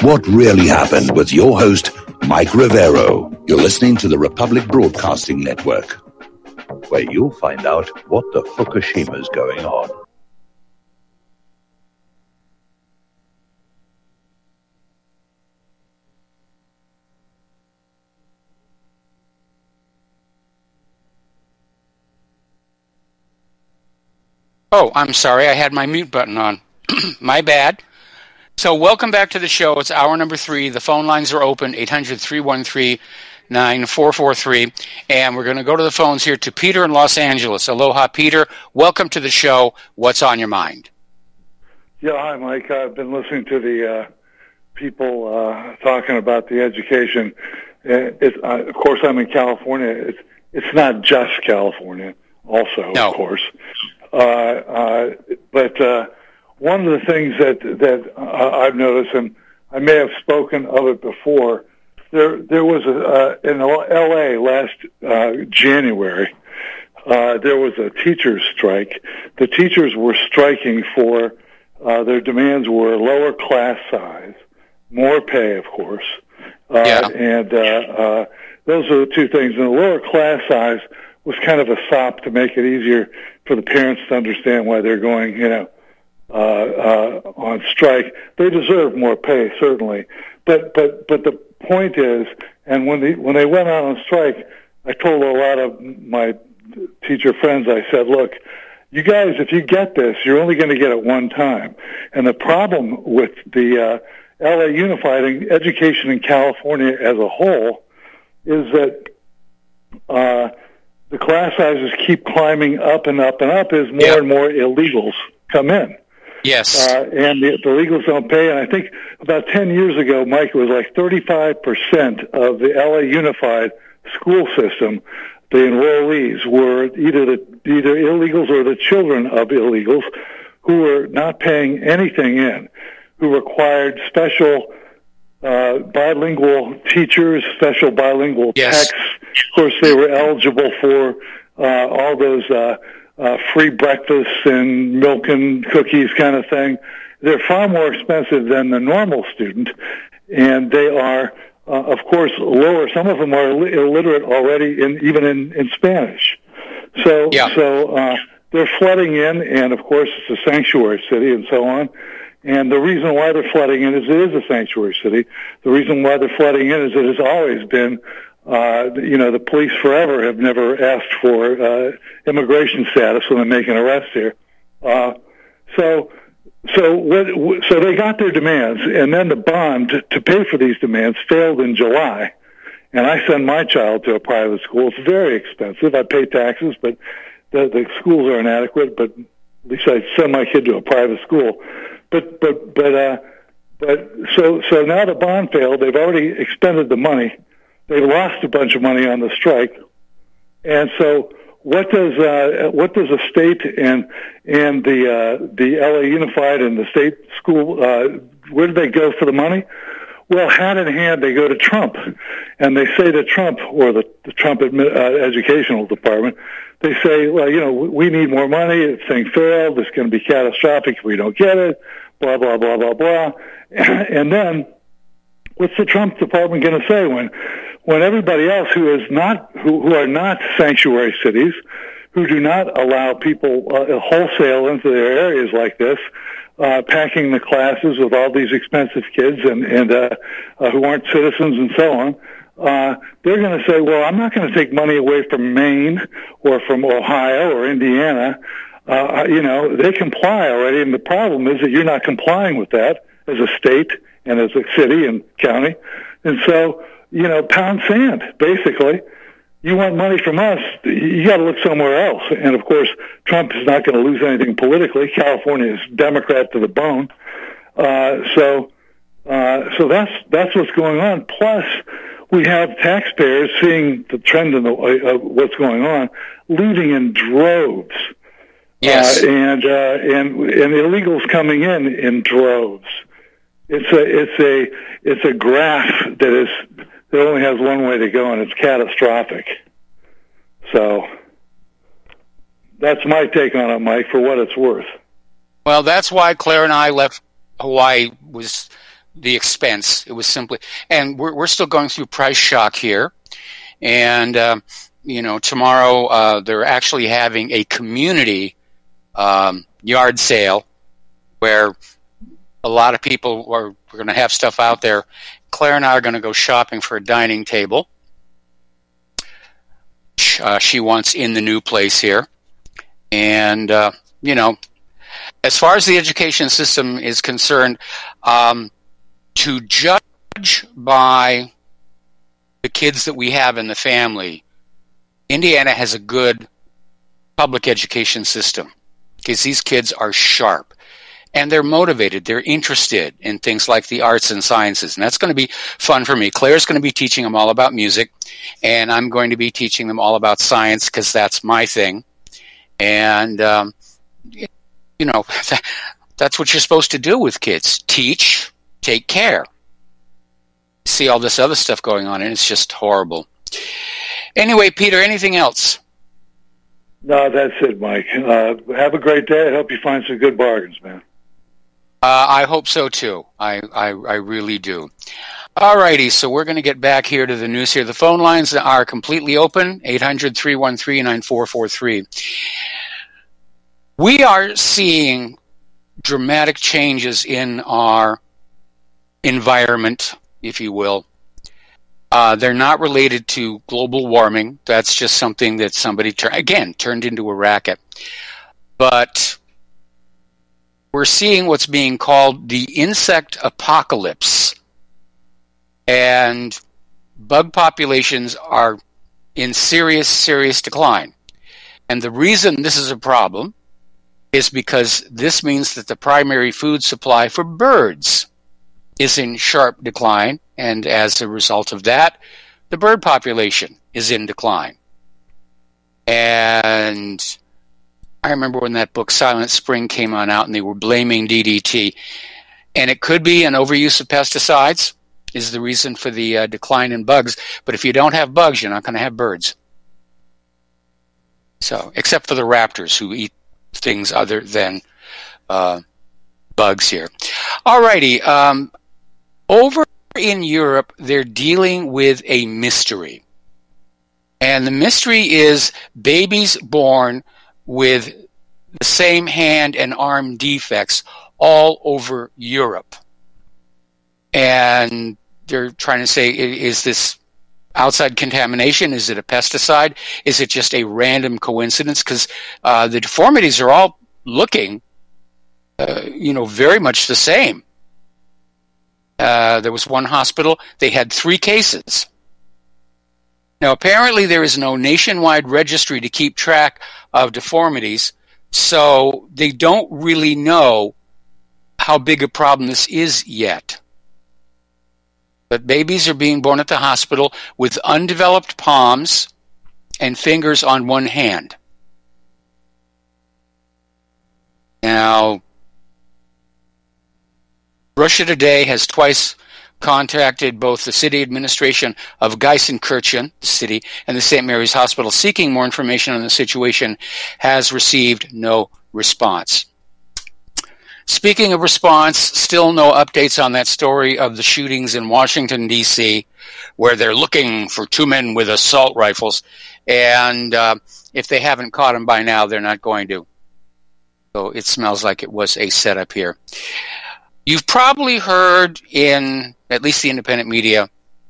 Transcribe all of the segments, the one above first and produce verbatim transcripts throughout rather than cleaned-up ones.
What really happened with your host, Mike Rivero. You're listening to the Republic Broadcasting Network, where you'll find out what the Fukushima's going on. Oh, I'm sorry. I had my mute button on. My bad. So welcome back to the show. It's hour number three. The phone lines are open, eight hundred, three one three, nine four four three. And we're going to go to the phones here to Peter in Los Angeles. Aloha, Peter. Welcome to the show. What's on your mind? Yeah, hi, Mike. I've been listening to the uh, people uh, talking about the education. It's, uh, of course, I'm in California. It's, it's not just California, also, no. of course. Uh, uh, but... Uh, One of the things that that uh, I've noticed, and I may have spoken of it before, there there was a uh, in L A last uh, January, uh, there was a teachers' strike. The teachers were striking for uh, their demands were lower class size, more pay, of course, uh, yeah. and uh, uh, those are the two things. And the lower class size was kind of a sop to make it easier for the parents to understand why they're going, you know. Uh, uh, on strike. They deserve more pay, certainly. But but but the point is, and when they when they went out on strike, I told a lot of my teacher friends, I said, look, you guys, if you get this, you're only going to get it one time. And the problem with the uh, L A Unified education in California as a whole is that uh, the class sizes keep climbing up and up and up as more yeah. and more illegals come in. Yes. Uh, and the, the illegals don't pay. And I think about ten years ago, Mike, it was like thirty-five percent of the L A Unified school system, the enrollees were either the either illegals or the children of illegals who were not paying anything in, who required special uh, bilingual teachers, special bilingual yes. texts. Of course, they were eligible for uh, all those uh Uh, free breakfasts and milk and cookies kind of thing. They're far more expensive than the normal student, and they are, uh, of course, lower. Some of them are illiterate already, in, even in, in Spanish. So, yeah. so uh, they're flooding in, and of course, it's a sanctuary city and so on. And the reason why they're flooding in is it is a sanctuary city. The reason why they're flooding in is it has always been Uh, you know, the police forever have never asked for uh, immigration status when they make an arrest here. Uh, so, so what, so they got their demands, and then the bond to, to pay for these demands failed in July. And I send my child to a private school. It's very expensive. I pay taxes, but the, the schools are inadequate. But at least I send my kid to a private school. But but but uh, but so so now the bond failed. They've already expended the money. They lost a bunch of money on the strike, and so what does uh, what does a state and and the uh, the L A Unified and the state school uh, where do they go for the money? Well, hand in hand, they go to Trump, and they say to Trump or the, the Trump admi- uh, educational department, they say, well, you know, we need more money. This thing failed. It's going to be catastrophic if we don't get it. Blah blah blah blah blah, and then what's the Trump department going to say when? When everybody else who is not, who, who are not sanctuary cities, who do not allow people uh, wholesale into their areas like this, uh, packing the classes with all these expensive kids and, and uh, uh, who aren't citizens and so on, uh, they're going to say, well, I'm not going to take money away from Maine or from Ohio or Indiana. Uh, you know, they comply already, and the problem is that you're not complying with that as a state and as a city and county. And so, you know, pound sand, basically. You want money from us, you got to look somewhere else. And, of course, Trump is not going to lose anything politically. California is Democrat to the bone. Uh, so uh, so that's that's what's going on. Plus, we have taxpayers seeing the trend in the, uh, what's going on, leaving in droves. Yes. Uh, and, uh, and, and illegals coming in in droves. It's a it's a it's a graph that is that only has one way to go, and it's catastrophic. So that's my take on it, Mike, for what it's worth. Well, that's why Claire and I left Hawaii, was the expense. It was simply, and we're we're still going through price shock here. And uh, you know, tomorrow uh, they're actually having a community um, yard sale where a lot of people are, are going to have stuff out there. Claire and I are going to go shopping for a dining table. Uh, she wants in the new place here. And, uh, you know, as far as the education system is concerned, um, to judge by the kids that we have in the family, Indiana has a good public education system because these kids are sharp. And they're motivated. They're interested in things like the arts and sciences. And that's going to be fun for me. Claire's going to be teaching them all about music. And I'm going to be teaching them all about science because that's my thing. And, um, you know, that's what you're supposed to do with kids. Teach, take care. See all this other stuff going on, and it's just horrible. Anyway, Peter, anything else? No, that's it, Mike. Uh, have a great day. I hope you find some good bargains, man. Uh, I hope so, too. I, I, I really do. All righty, so we're going to get back here to the news here. The phone lines are completely open, eight hundred, three one three, nine four four three. We are seeing dramatic changes in our environment, if you will. Uh, they're not related to global warming. That's just something that somebody, tur- again, turned into a racket. But we're seeing what's being called the insect apocalypse. And bug populations are in serious, serious decline. And the reason this is a problem is because this means that the primary food supply for birds is in sharp decline. And as a result of that, the bird population is in decline. And I remember when that book Silent Spring came on out and they were blaming D D T. And it could be an overuse of pesticides is the reason for the uh, decline in bugs. But if you don't have bugs, you're not going to have birds. So, except for the raptors who eat things other than uh, bugs here. All righty. Um, over in Europe, they're dealing with a mystery. And the mystery is babies born with the same hand and arm defects all over Europe. And they're trying to say, is this outside contamination? Is it a pesticide? Is it just a random coincidence? Because uh, the deformities are all looking, uh, you know, very much the same. Uh, there was one hospital, they had three cases. Now, apparently there is no nationwide registry to keep track of deformities, so they don't really know how big a problem this is yet. But babies are being born at the hospital with undeveloped palms and fingers on one hand. Now, Russia Today has twice contacted both the city administration of Geisenkirchen, the city, and the Saint Mary's Hospital seeking more information on the situation, has received no response. Speaking of response, still no updates on that story of the shootings in Washington, D C, where they're looking for two men with assault rifles, and uh, if they haven't caught them by now, they're not going to. So it smells like it was a setup here. You've probably heard in at least the independent media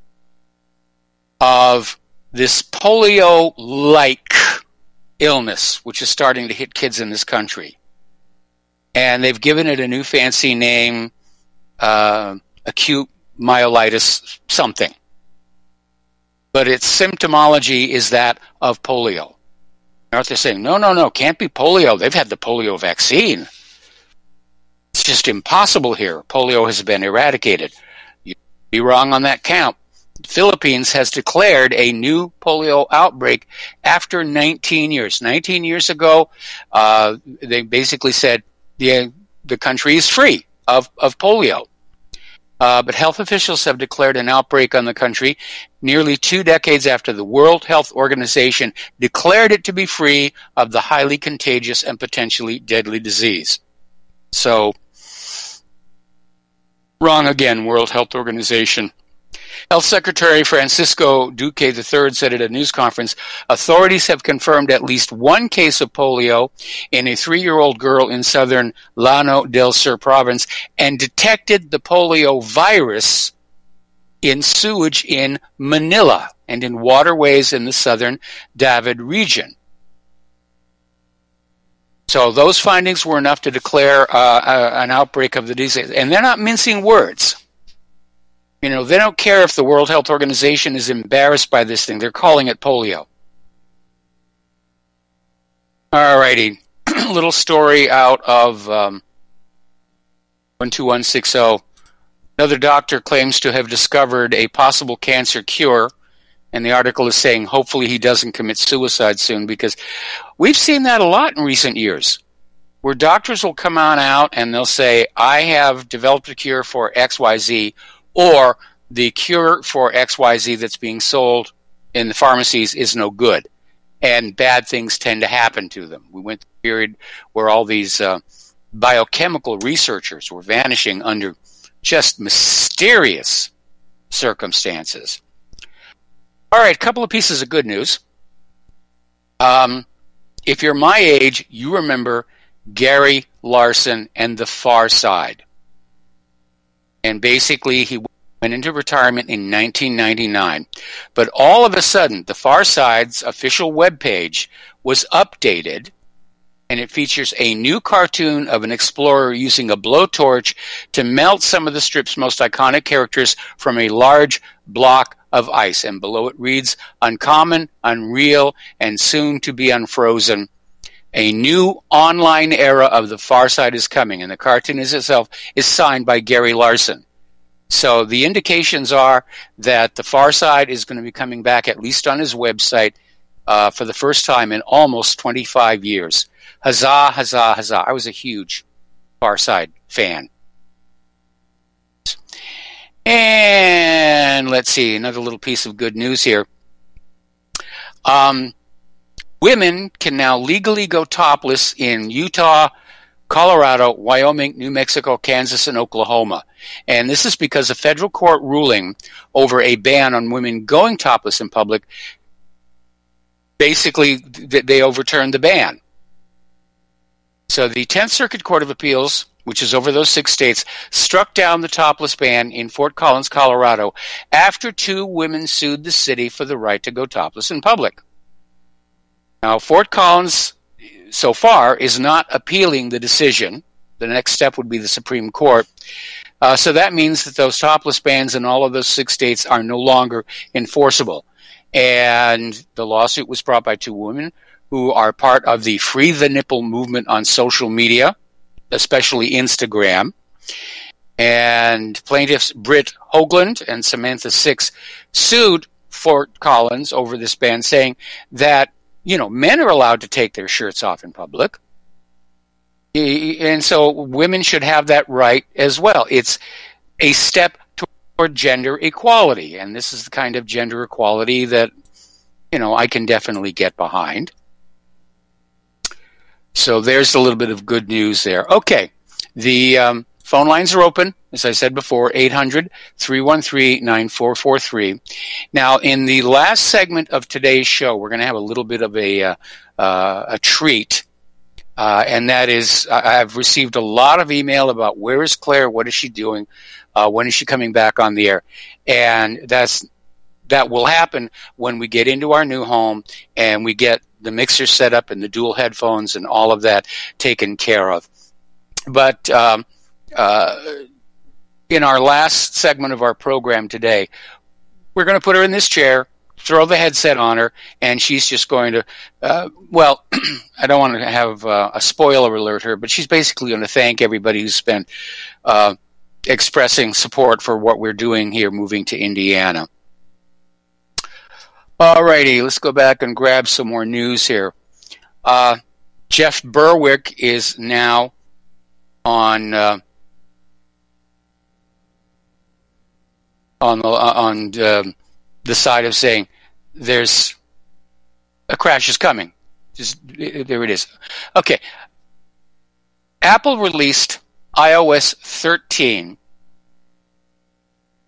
of this polio-like illness, which is starting to hit kids in this country. And they've given it a new fancy name, uh, acute myelitis something. But its symptomology is that of polio. Aren't they saying, no, no, no, can't be polio. They've had the polio vaccine. It's just impossible here. Polio has been eradicated. You'd be wrong on that count. The Philippines has declared a new polio outbreak after nineteen years. nineteen years ago, uh, they basically said the, the country is free of, of polio. Uh, but health officials have declared an outbreak on the country nearly two decades after the World Health Organization declared it to be free of the highly contagious and potentially deadly disease. So, Wrong again, World Health Organization. Health Secretary Francisco Duque the third said at a news conference, authorities have confirmed at least one case of polio in a three-year-old girl in southern Llano del Sur province and detected the polio virus in sewage in Manila and in waterways in the southern David region. So those findings were enough to declare uh, a, an outbreak of the disease. And they're not mincing words. You know, they don't care if the World Health Organization is embarrassed by this thing. They're calling it polio. All righty. Little story out of um, one two one six zero. Another doctor claims to have discovered a possible cancer cure. And the article is saying hopefully he doesn't commit suicide soon, because we've seen that a lot in recent years, where doctors will come on out and they'll say, I have developed a cure for X Y Z, or the cure for X Y Z that's being sold in the pharmacies is no good. And bad things tend to happen to them. We went through a period where all these uh, biochemical researchers were vanishing under just mysterious circumstances. All right, a couple of pieces of good news. Um, if you're my age, you remember Gary Larson and The Far Side. And basically, he went into retirement in nineteen ninety-nine. But all of a sudden, The Far Side's official webpage was updated, and it features a new cartoon of an explorer using a blowtorch to melt some of the strip's most iconic characters from a large block of ice. And below it reads, uncommon, unreal, and soon to be unfrozen. A new online era of The Far Side is coming, and the cartoon itself is signed by Gary Larson. So the indications are that The Far Side is going to be coming back, at least on his website, uh, for the first time in almost twenty-five years. Huzzah, huzzah, huzzah. I was a huge Far Side fan. And let's see, another little piece of good news here. Um, women can now legally go topless in Utah, Colorado, Wyoming, New Mexico, Kansas, and Oklahoma. And this is because a federal court ruling over a ban on women going topless in public, basically they overturned the ban. So the tenth Circuit Court of Appeals, which is over those six states, struck down the topless ban in Fort Collins, Colorado, after two women sued the city for the right to go topless in public. Now, Fort Collins, so far, is not appealing the decision. The next step would be the Supreme Court. Uh, so that means that those topless bans in all of those six states are no longer enforceable. And the lawsuit was brought by two women who are part of the Free the Nipple movement on social media, especially Instagram. And plaintiffs Britt Hoagland and Samantha Six sued Fort Collins over this ban, saying that, you know, men are allowed to take their shirts off in public. And so women should have that right as well. It's a step toward gender equality. And this is the kind of gender equality that, you know, I can definitely get behind. So there's a little bit of good news there. Okay, the um, phone lines are open, as I said before, eight hundred, three one three, nine four four three. Now, in the last segment of today's show, we're going to have a little bit of a, uh, uh, a treat, uh, and that is I've received a lot of email about where is Claire, what is she doing, uh, when is she coming back on the air, and that's that will happen when we get into our new home and we get the mixer set up and the dual headphones and all of that taken care of. But um, uh, in our last segment of our program today, we're going to put her in this chair, throw the headset on her, and she's just going to, uh, well, I don't want to have uh, a spoiler alert her, but she's basically going to thank everybody who's been uh, expressing support for what we're doing here moving to Indiana. All righty, let's go back and grab some more news here. Uh, Jeff Berwick is now on uh, on the, on uh, the side of saying there's a crash is coming. Just there it is. Okay, Apple released i O S thirteen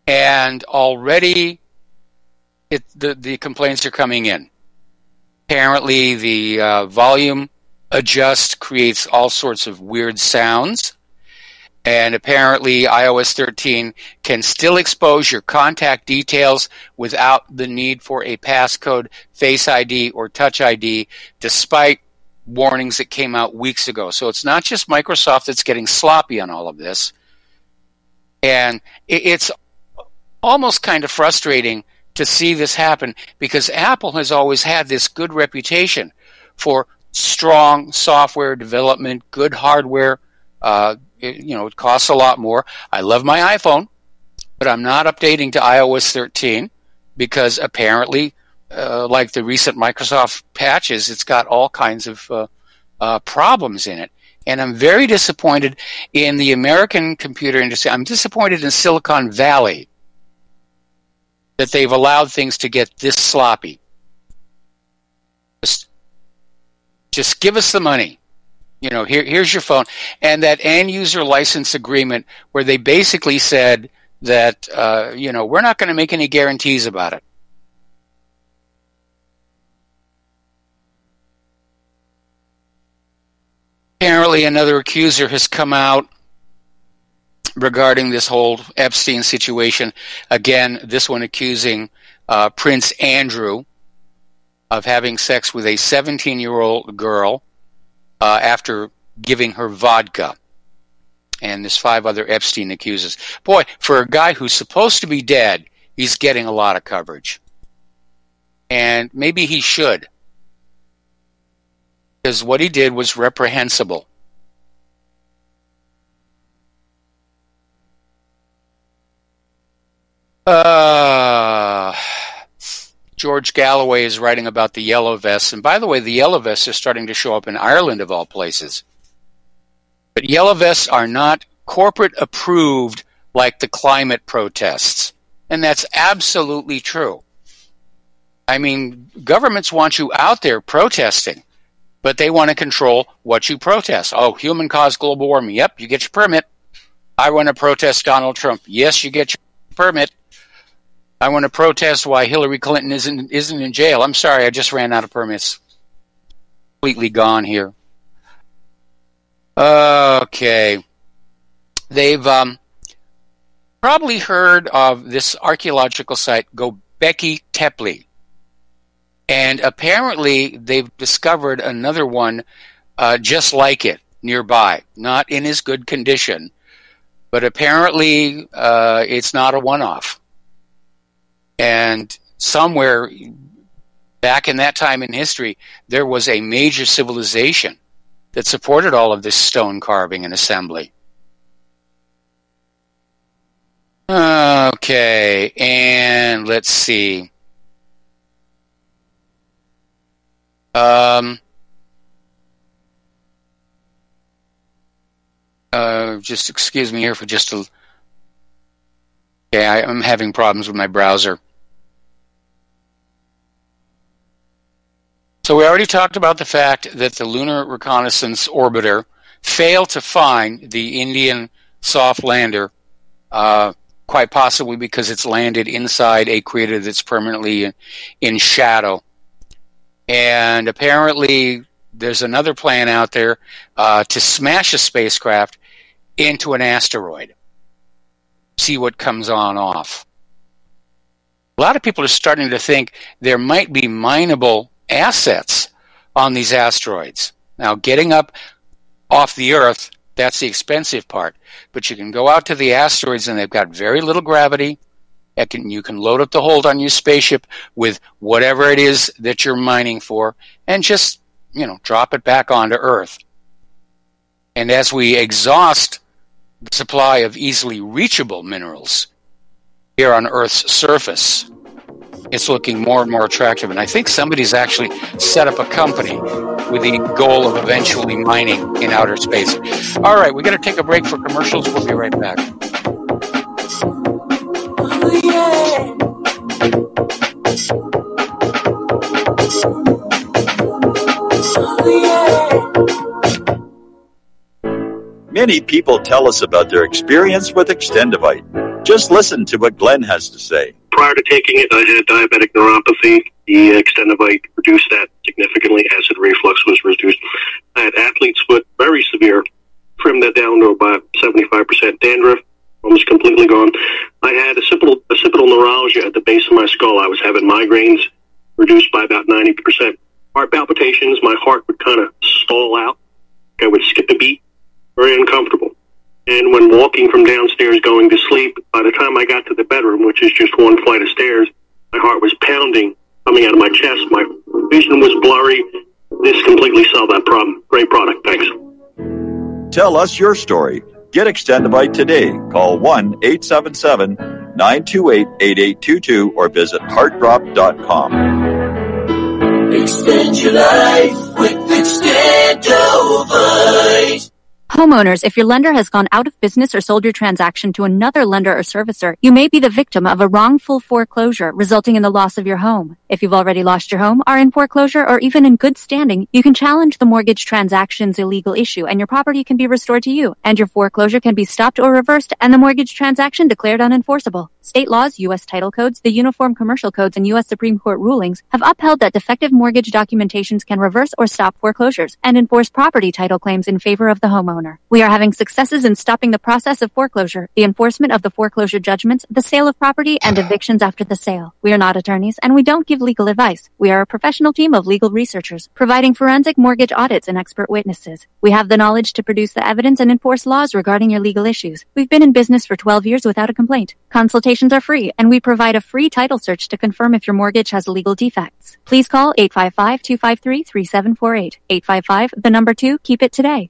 And already it, the, the complaints are coming in. Apparently the uh, volume adjust creates all sorts of weird sounds. And apparently iOS thirteen can still expose your contact details without the need for a passcode, Face I D, or Touch I D, despite warnings that came out weeks ago. So it's not just Microsoft that's getting sloppy on all of this. And it's almost kind of frustrating to see this happen because Apple has always had this good reputation for strong software development, good hardware. Uh, it, you know, it costs a lot more. I love my iPhone, but I'm not updating to iOS thirteen because apparently, uh, like the recent Microsoft patches, it's got all kinds of uh, uh, problems in it. And I'm very disappointed in the American computer industry. I'm disappointed in Silicon Valley that they've allowed things to get this sloppy. Just, just give us the money. You know, here, here's your phone. And that end-user license agreement where they basically said that, uh, you know, we're not going to make any guarantees about it. Apparently another accuser has come out regarding this whole Epstein situation. Again, this one accusing uh, Prince Andrew of having sex with a seventeen-year-old girl uh, after giving her vodka. And there's five other Epstein accusers. Boy, for a guy who's supposed to be dead, he's getting a lot of coverage. And maybe he should. Because what he did was reprehensible. Uh, George Galloway is writing about the yellow vests. And by the way, the yellow vests are starting to show up in Ireland, of all places. But yellow vests are not corporate approved like the climate protests. And that's absolutely true. I mean, governments want you out there protesting, but they want to control what you protest. Oh, human caused global warming. Yep, you get your permit. I want to protest Donald Trump. Yes, you get your permit. I want to protest why Hillary Clinton isn't isn't in jail. I'm sorry, I just ran out of permits. Completely gone here. Okay. They've um, probably heard of this archaeological site, Göbekli Tepe. And apparently they've discovered another one uh, just like it nearby. Not in as good condition, but apparently uh, it's not a one-off. And somewhere back in that time in history, there was a major civilization that supported all of this stone carving and assembly. Okay, and let's see. Um, uh, just excuse me here for just a... Okay, I, I'm having problems with my browser. So we already talked about the fact that the Lunar Reconnaissance Orbiter failed to find the Indian soft lander, uh, quite possibly because it's landed inside a crater that's permanently in, in shadow. And apparently there's another plan out there uh, to smash a spacecraft into an asteroid. See what comes on off. A lot of people are starting to think there might be mineable assets on these asteroids. Now, getting up off the Earth, that's the expensive part. But you can go out to the asteroids and they've got very little gravity. Can, you can load up the hold on your spaceship with whatever it is that you're mining for and just, you know, drop it back onto Earth. And as we exhaust the supply of easily reachable minerals here on Earth's surface, it's looking more and more attractive. And I think somebody's actually set up a company with the goal of eventually mining in outer space. All right, we're going to take a break for commercials. We'll be right back. Oh, yeah. Oh, yeah. Many people tell us about their experience with Extendivite. Just listen to what Glenn has to say. Prior to taking it, I had diabetic neuropathy. The Extendivite reduced that significantly. Acid reflux was reduced. I had athlete's foot, very severe. Trimmed that down to about seventy-five percent. Dandruff, almost completely gone. I had occipital, occipital neuralgia at the base of my skull. I was having migraines, reduced by about ninety percent. Heart palpitations, my heart would kind of stall out. I would skip a beat. Very uncomfortable. And when walking from downstairs going to sleep, by the time I got to the bedroom, which is just one flight of stairs, my heart was pounding, coming out of my chest. My vision was blurry. This completely solved that problem. Great product. Thanks. Tell us your story. Get Extendivite today. Call one eight seven seven, nine two eight, eight eight two two or visit heart drop dot com. Extend your life with Extendivite. Homeowners, if your lender has gone out of business or sold your transaction to another lender or servicer, you may be the victim of a wrongful foreclosure resulting in the loss of your home. If you've already lost your home, are in foreclosure, or even in good standing, you can challenge the mortgage transaction's illegal issue and your property can be restored to you, and your foreclosure can be stopped or reversed and the mortgage transaction declared unenforceable. State laws, U S title codes, the Uniform Commercial Codes, and U S Supreme Court rulings have upheld that defective mortgage documentations can reverse or stop foreclosures and enforce property title claims in favor of the homeowner. We are having successes in stopping the process of foreclosure, the enforcement of the foreclosure judgments, the sale of property, and evictions after the sale. We are not attorneys, and we don't give legal advice. We are a professional team of legal researchers, providing forensic mortgage audits and expert witnesses. We have the knowledge to produce the evidence and enforce laws regarding your legal issues. We've been in business for twelve years without a complaint. Consultations are free, and we provide a free title search to confirm if your mortgage has legal defects. Please call eight five five, two five three, three seven four eight. eight five five, the number two, keep it today.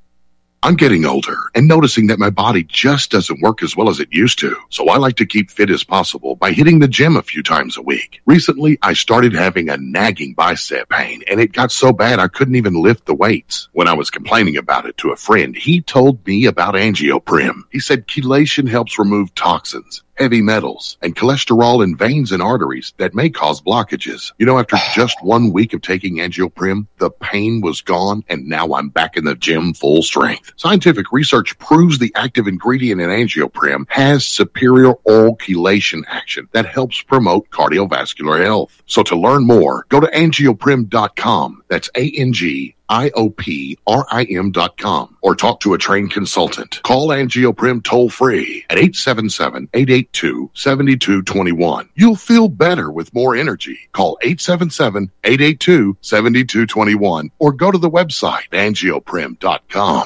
I'm getting older and noticing that my body just doesn't work as well as it used to. So I like to keep fit as possible by hitting the gym a few times a week. Recently, I started having a nagging bicep pain, and it got so bad I couldn't even lift the weights. When I was complaining about it to a friend, he told me about Angioprim. He said chelation helps remove toxins, heavy metals, and cholesterol in veins and arteries that may cause blockages. You know, after just one week of taking Angioprim, the pain was gone, and now I'm back in the gym full strength. Scientific research proves the active ingredient in Angioprim has superior oral chelation action that helps promote cardiovascular health. So to learn more, go to angioprim dot com. That's A N G I O P R I M dot com, or talk to a trained consultant. Call Angioprim toll free at eight seven seven, eight eight two, seven two two one. You'll feel better with more energy. Call eight seven seven, eight eight two, seven two two one or go to the website angioprim dot com.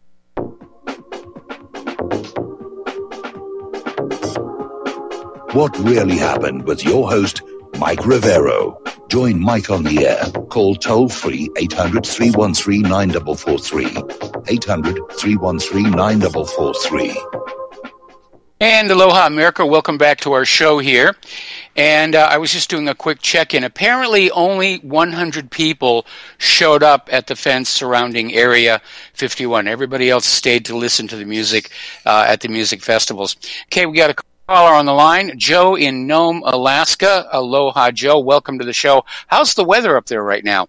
What really happened with your host, Mike Rivero. Join Mike on the air. Call toll-free eight hundred, three one three, nine four four three. eight hundred, three one three, nine four four three. And aloha, America. Welcome back to our show here. And uh, I was just doing a quick check-in. Apparently only one hundred people showed up at the fence surrounding Area fifty-one. Everybody else stayed to listen to the music uh, at the music festivals. Okay, we got a caller on the line, Joe in Nome, Alaska. Aloha, Joe. Welcome to the show. How's the weather up there right now?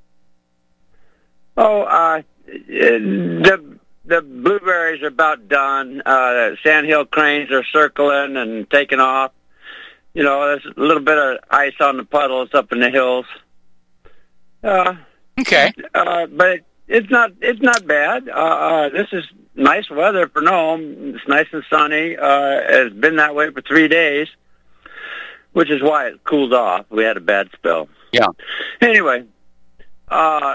Oh, uh, the the blueberries are about done. Uh, sandhill cranes are circling and taking off. You know, there's a little bit of ice on the puddles up in the hills. Uh, okay, uh, but it, it's not it's not bad. Uh, uh, this is nice weather for Nome. It's nice and sunny. Uh, it's been that way for three days, which is why it cooled off. We had a bad spell. Yeah. Anyway, uh,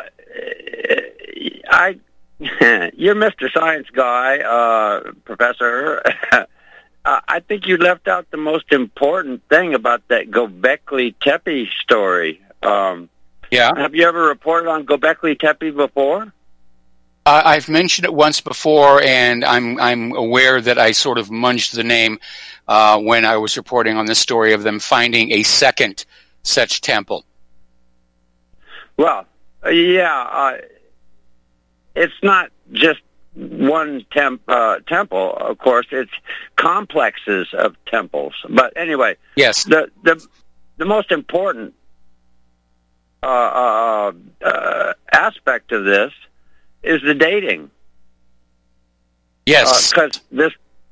I, you're Mister Science Guy, uh, Professor. I think you left out the most important thing about that Göbekli Tepe story. Um, yeah. Have you ever reported on Göbekli Tepe before? Uh, I've mentioned it once before, and I'm I'm aware that I sort of munged the name uh, when I was reporting on this story of them finding a second such temple. Well, yeah, uh, it's not just one temp, uh, temple, of course. It's complexes of temples. But anyway, yes, the the the most important uh, uh, uh, aspect of this is the dating. Yes, because uh, this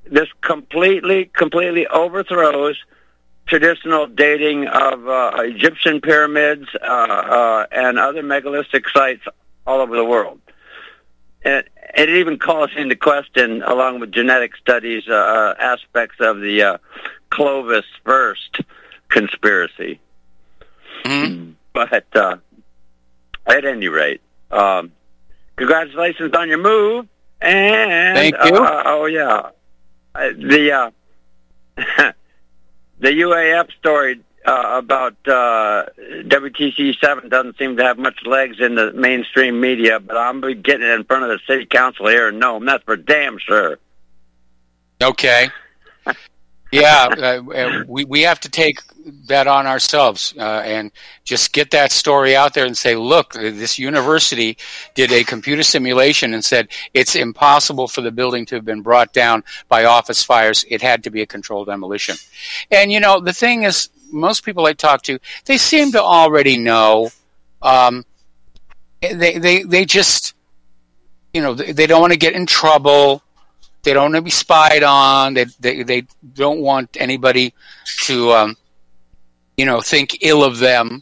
this completely, completely overthrows traditional dating of uh, Egyptian pyramids uh, uh, and other megalithic sites all over the world. And it even calls into question, along with genetic studies, uh, aspects of the uh, Clovis first conspiracy. Mm-hmm. But uh, at any rate, um, congratulations on your move. And thank you. Uh, oh yeah, uh, the uh, the U A F story uh, about uh, W T C seven doesn't seem to have much legs in the mainstream media, but I'm be getting it in front of the city council here in Nome. That's for damn sure. Okay. Yeah, uh, we we have to take that on ourselves uh, and just get that story out there and say, look, this university did a computer simulation and said it's impossible for the building to have been brought down by office fires. It had to be a controlled demolition. And, you know, the thing is, most people I talk to, they seem to already know. Um, they, they, they just, you know, they, they don't want to get in trouble. They don't want to be spied on. They they, they don't want anybody to, um, you know, think ill of them.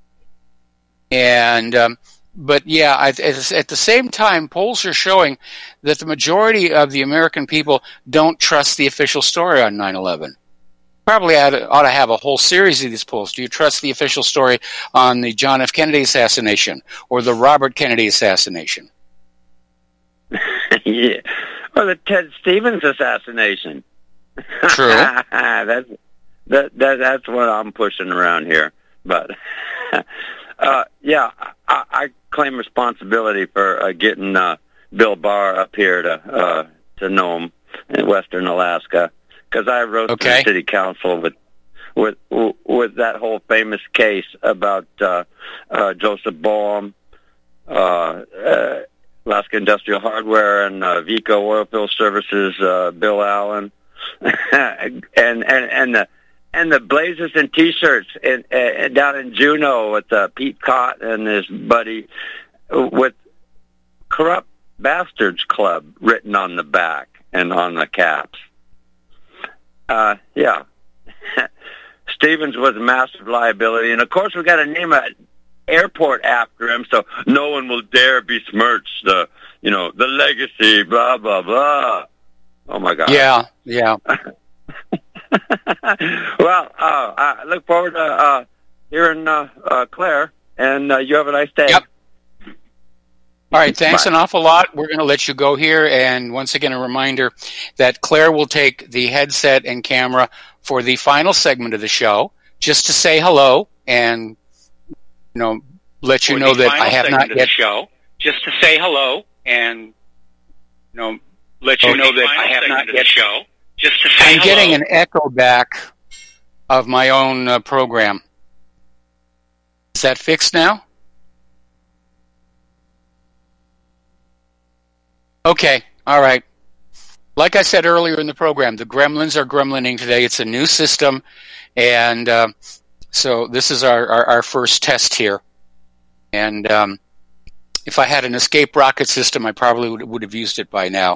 And um, but yeah, I, at the same time, polls are showing that the majority of the American people don't trust the official story on nine eleven. Probably ought to, ought to have a whole series of these polls. Do you trust the official story on the John F. Kennedy assassination or the Robert Kennedy assassination? Yeah. Or the Ted Stevens assassination. True. that's that, that that's what I'm pushing around here. But uh, yeah, I, I claim responsibility for uh, getting uh, Bill Barr up here to uh, to Nome in western Alaska, because I wrote okay. to the city council with with with that whole famous case about uh, uh, Joseph Boehm. Uh, uh, Alaska Industrial Hardware and uh, Vico Oilfield Services, uh, Bill Allen, and and and the and the blazers and T-shirts in, uh, down in Juneau with uh, Pete Cott and his buddy with Corrupt Bastards Club written on the back and on the caps. Uh, yeah, Stevens was a massive liability, and of course we got to name a airport after him, so no one will dare besmirch the, you know, the legacy, blah, blah, blah. Oh, my God. Yeah, yeah. Well, uh, I look forward to uh, hearing uh, uh, Claire, and uh, you have a nice day. Yep. All right, thanks Bye. An awful lot. We're going to let you go here, and once again, a reminder that Claire will take the headset and camera for the final segment of the show, just to say hello and you know, let you know that I have not yet. Show, just to say hello and you know, let you know that I have not yet. Show, just to say I'm hello. Getting an echo back of my own uh, program. Is that fixed now? Okay, all right. Like I said earlier in the program, the gremlins are gremlining today. It's a new system, and uh, so this is our, our, our first test here. And um, if I had an escape rocket system, I probably would, would have used it by now.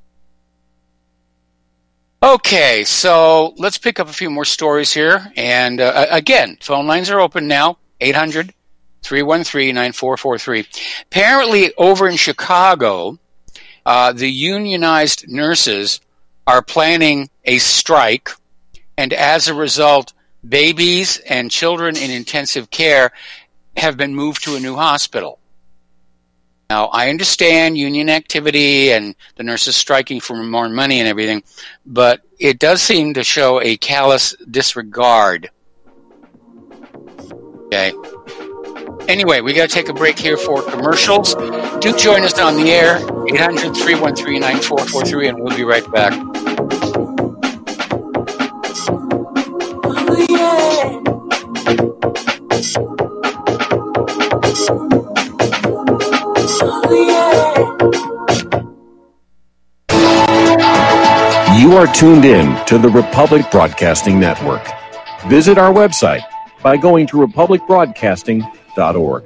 Okay, so let's pick up a few more stories here. And uh, again, phone lines are open now, eight hundred, three one three, nine four four three. Apparently over in Chicago, uh, the unionized nurses are planning a strike, and as a result, babies and children in intensive care have been moved to a new hospital. Now, I understand union activity and the nurses striking for more money and everything, but it does seem to show a callous disregard. Okay. Anyway, we got to take a break here for commercials. Do join us on the air, eight hundred, three one three, nine four four three, and we'll be right back. You are tuned in to the Republic Broadcasting Network. Visit our website by going to republic broadcasting dot org.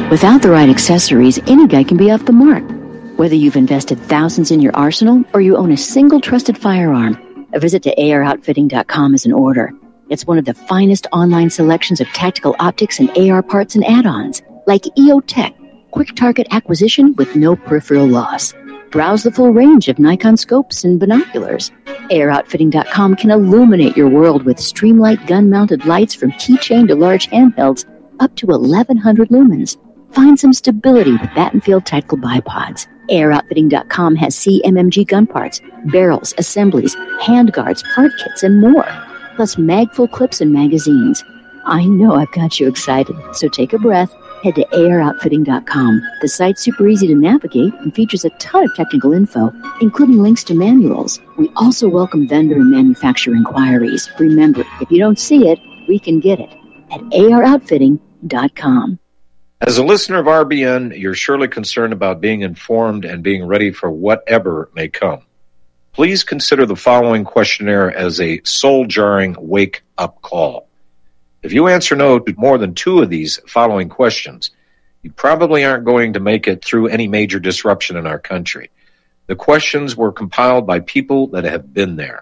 Without the right accessories, any guy can be off the mark. Whether you've invested thousands in your arsenal or you own a single trusted firearm, a visit to A R outfitting dot com is in order. It's one of the finest online selections of tactical optics and A R parts and add-ons, like E O Tech, quick target acquisition with no peripheral loss. Browse the full range of Nikon scopes and binoculars. A R outfitting dot com can illuminate your world with Streamlight gun-mounted lights from keychain to large handhelds up to eleven hundred lumens. Find some stability with Battenfield tactical bipods. A R outfitting dot com has C M M G gun parts, barrels, assemblies, handguards, part kits, and more, plus mag-full clips and magazines. I know I've got you excited, so take a breath. Head to A R outfitting dot com. The site's super easy to navigate and features a ton of technical info, including links to manuals. We also welcome vendor and manufacturer inquiries. Remember, if you don't see it, we can get it at A R outfitting dot com. As a listener of R B N, you're surely concerned about being informed and being ready for whatever may come. Please consider the following questionnaire as a soul-jarring wake-up call. If you answer no to more than two of these following questions, you probably aren't going to make it through any major disruption in our country. The questions were compiled by people that have been there.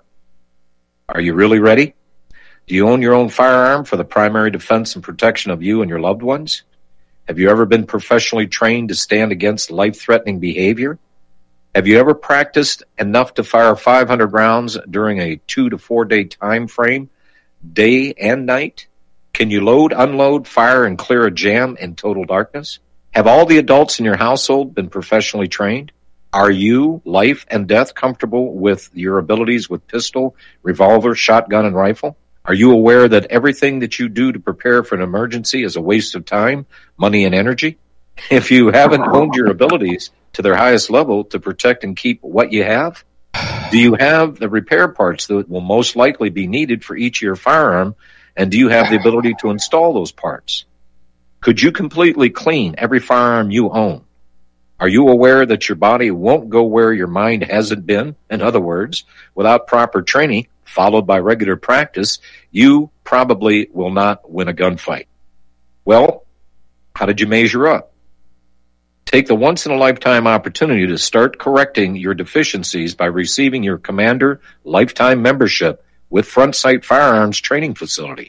Are you really ready? Do you own your own firearm for the primary defense and protection of you and your loved ones? Have you ever been professionally trained to stand against life-threatening behavior? Have you ever practiced enough to fire five hundred rounds during a two to four day time frame, day and night? Can you load, unload, fire, and clear a jam in total darkness? Have all the adults in your household been professionally trained? Are you, life and death, comfortable with your abilities with pistol, revolver, shotgun, and rifle? Are you aware that everything that you do to prepare for an emergency is a waste of time, money, and energy? If you haven't honed your abilities to their highest level to protect and keep what you have, do you have the repair parts that will most likely be needed for each of your firearm, and do you have the ability to install those parts? Could you completely clean every firearm you own? Are you aware that your body won't go where your mind hasn't been? In other words, without proper training, followed by regular practice, you probably will not win a gunfight. Well, how did you measure up? Take the once-in-a-lifetime opportunity to start correcting your deficiencies by receiving your Commander Lifetime Membership with Front Sight Firearms Training Facility.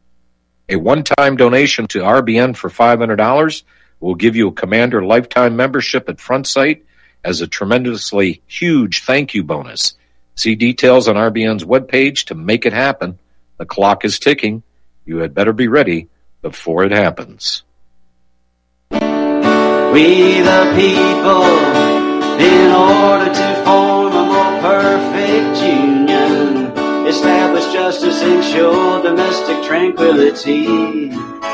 A one-time donation to R B N for five hundred dollars will give you a Commander Lifetime Membership at Front Sight as a tremendously huge thank you bonus. See details on R B N's webpage to make it happen. The clock is ticking. You had better be ready before it happens. We the people, in order to form a more perfect union, establish justice, ensure domestic tranquility,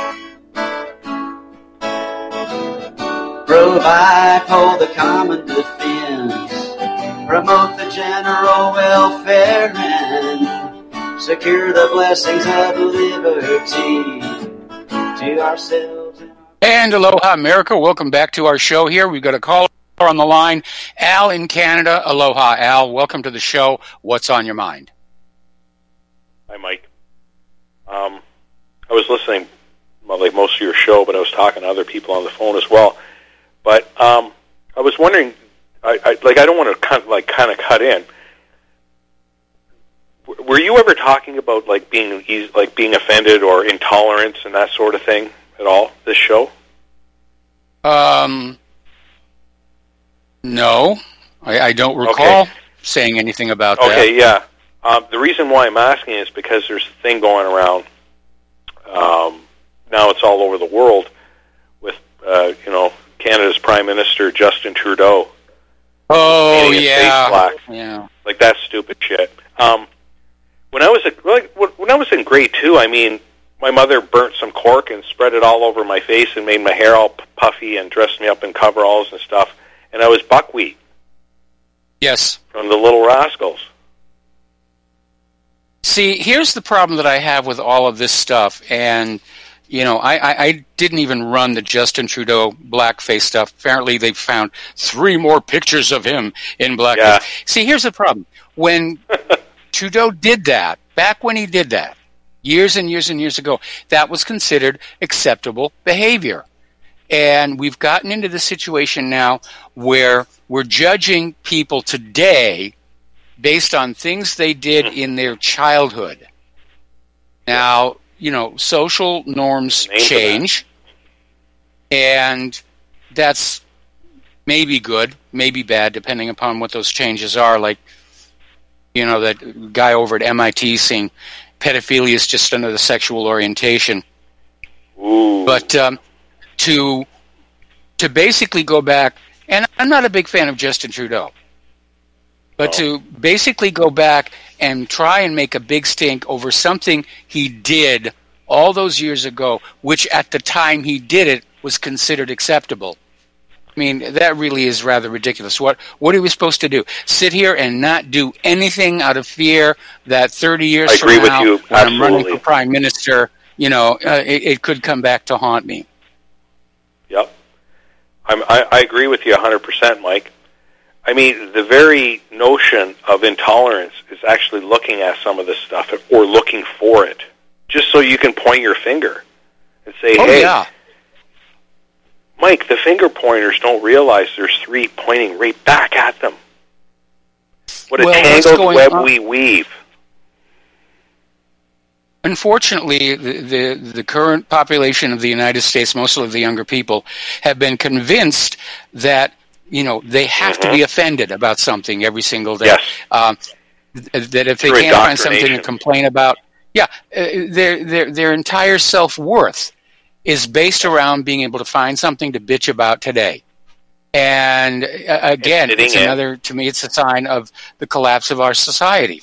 provide for the common defense, promote the general welfare, and secure the blessings of liberty to ourselves. And aloha, America. Welcome back to our show here. We've got a caller on the line. Al in Canada. Aloha, Al. Welcome to the show. What's on your mind? Hi, Mike. Um, I was listening, well, like most of your show, but I was talking to other people on the phone as well. But um, I was wondering, I, I, like, I don't want to kind of, like kind of cut in. Were you ever talking about like being like being offended or intolerance and that sort of thing at all? This show? Um, no, I, I don't recall okay. saying anything about okay, that. Okay, yeah. Um, the reason why I'm asking is because there's a thing going around. Um, now it's all over the world with uh, you know Canada's Prime Minister Justin Trudeau. Oh yeah, black. yeah, like that stupid shit. Um, when I was a, like when I was in grade two, I mean, my mother burnt some cork and spread it all over my face and made my hair all puffy and dressed me up in coveralls and stuff. And I was buckwheat. Yes, from the Little Rascals. See, here's the problem that I have with all of this stuff, and you know, I, I, I didn't even run the Justin Trudeau blackface stuff. Apparently, they found three more pictures of him in blackface. Yeah. See, here's the problem: when Trudeau did that, back when he did that, years and years and years ago, that was considered acceptable behavior. And we've gotten into the situation now where we're judging people today based on things they did in their childhood. Now, you know, social norms change, and that's maybe good, maybe bad, depending upon what those changes are. Like, you know, that guy over at M I T saying pedophilia is just another sexual orientation. Ooh. But um, to to basically go back, and I'm not a big fan of Justin Trudeau, but oh. to basically go back and try and make a big stink over something he did all those years ago, which at the time he did it was considered acceptable. I mean, that really is rather ridiculous. What what are we supposed to do? Sit here and not do anything out of fear that thirty years I from agree now, with you. when I'm running Absolutely. for prime minister, you know, uh, it, it could come back to haunt me. Yep. I'm, I, I agree with you one hundred percent, Mike. I mean, the very notion of intolerance is actually looking at some of this stuff or looking for it, just so you can point your finger and say, oh, hey, yeah. Mike, the finger pointers don't realize there's three pointing right back at them. What a Well, what's tangled going web on- we weave. Unfortunately, the, the the current population of the United States, most of the younger people, have been convinced that, you know, they have Mm-hmm. to be offended about something every single day. Yes. Um, th- that if they Through can't find something to indoctrination. complain about, yeah, uh, their their their entire self-worth is based around being able to find something to bitch about today. And uh, again, sitting it's in. another, to me, it's a sign of the collapse of our society.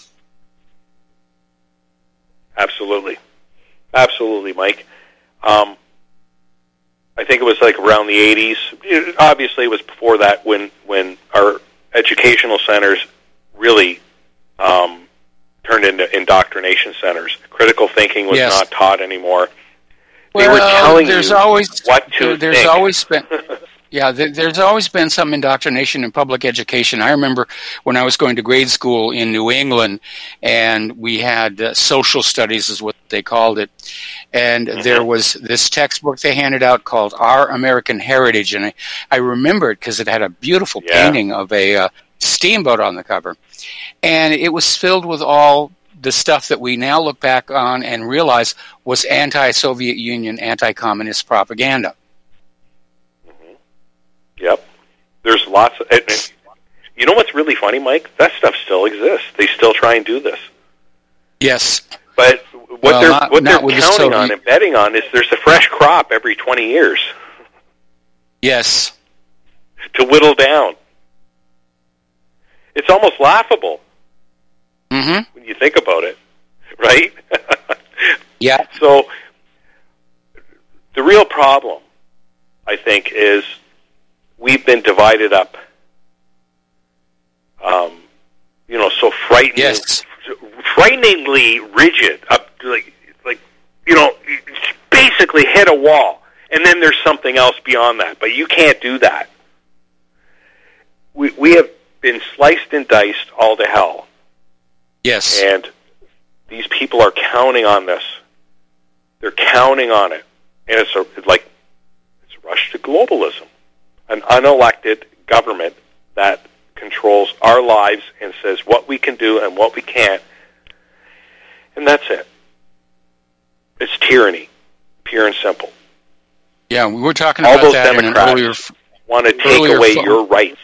Absolutely. Absolutely, Mike. Um, I think it was like around the eighties. It- obviously, it was before that when, when our educational centers really um, turned into indoctrination centers. Critical thinking was Yes. not taught anymore. They Well, were telling there's you always, what to there- There's think. always been, yeah, there, there's always been some indoctrination in public education. I remember when I was going to grade school in New England, and we had uh, social studies, is what they called it, and Mm-hmm. there was this textbook they handed out called Our American Heritage, and I, I remember it because it had a beautiful Yeah. painting of a uh, steamboat on the cover, and it was filled with all the stuff that we now look back on and realize was anti-Soviet Union, anti-communist propaganda. Yep. There's lots of... And, and you know what's really funny, Mike? That stuff still exists. They still try and do this. Yes. But what Well, they're not- what not they're with the counting Soviet- on and betting on is there's a fresh crop every twenty years Yes. to whittle down. It's almost laughable Mm-hmm. when you think about it, right? Yeah. So the real problem, I think, is we've been divided up. Um, you know, so frightening, Yes. frighteningly rigid. Up, like, like you know, you basically hit a wall, and then there's something else beyond that. But you can't do that. We we have been sliced and diced all to hell. Yes. And these people are counting on this. They're counting on it. And it's a, it's like it's a rush to globalism. An unelected government that controls our lives and says what we can do and what we can't. And that's it. It's tyranny, pure and simple. Yeah, we were talking All about those that in an Democrats earlier... f- want to take earlier away phone- your rights.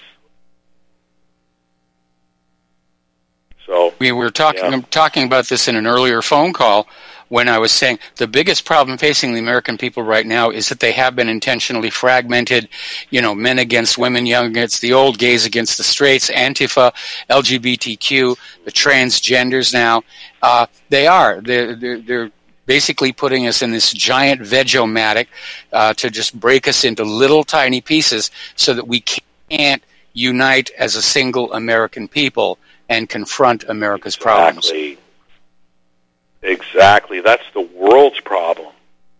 So We were talking Yeah. talking about this in an earlier phone call when I was saying the biggest problem facing the American people right now is that they have been intentionally fragmented, you know, men against women, young against the old, gays against the straights, Antifa, L G B T Q, the transgenders now. Uh, they are. They're, they're, they're basically putting us in this giant Vegomatic uh, to just break us into little tiny pieces so that we can't unite as a single American people and confront America's problems. Exactly. Exactly. That's the world's problem.